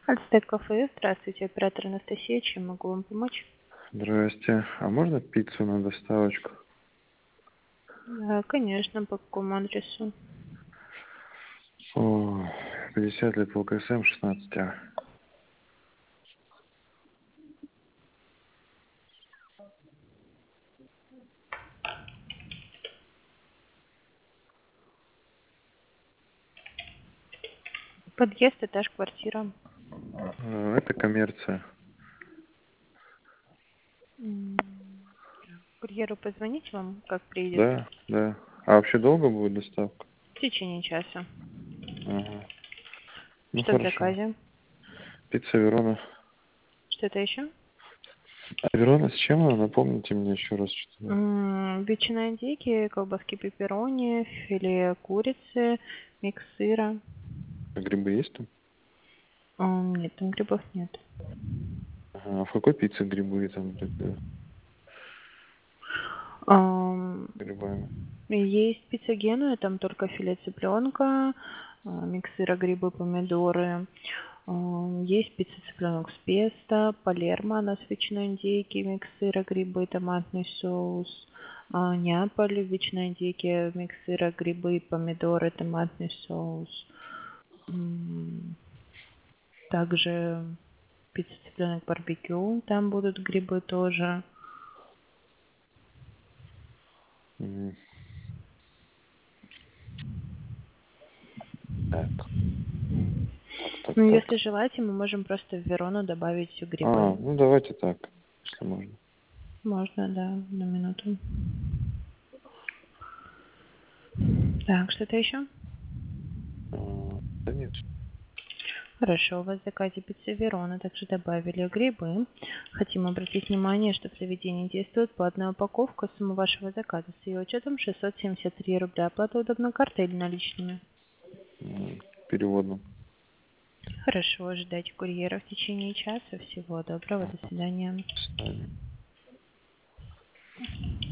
Альстек кафе. Здравствуйте, оператор Анастасия. Чем могу вам помочь? Здрасте. А можно пиццу на доставочку? Да, конечно, по какому адресу? О, 50 лет по КСМ 16А. Подъезд, этаж, квартира. Это коммерция. М, Курьеру позвонить вам, как приедет? Да, да. А вообще долго будет доставка? В течение часа. Ага. Ну Что в хорошо. заказе? Пицца Верона. Что-то еще? А Верона с чем она? Напомните мне еще раз что-то. Ветчина индейки, колбаски пепперони, филе курицы, микс сыра. А грибы есть там? Нет, там грибов нет. Ага. А в какой пицце грибы там Ам, грибами? Есть пицца Генуя, там только филе цыпленка, микс сыра, грибы, помидоры. Есть пицца цыпленок с песто, палермо, она с ветчиной индейки, микс сыра, грибы, томатный соус. Неаполь, ветчина индейки, микс сыра, грибы, помидоры, томатный соус. Также пицца цыпленок барбекю, там будут грибы тоже. М, Так, Ну, если так. желаете, мы можем просто в Верону добавить А, грибы. ну давайте так, если можно. Можно, да, на минуту. Так, что-то еще? Да нет. Хорошо, у вас в заказе пицца Верона, также добавили грибы. Хотим обратить внимание, что в заведении действует платная упаковка. Сумма вашего заказа с ее учетом 673 рубля. Оплата удобна картой или наличными? Переводом. Хорошо, ожидайте курьера в течение часа. Всего доброго, до свидания. До свидания.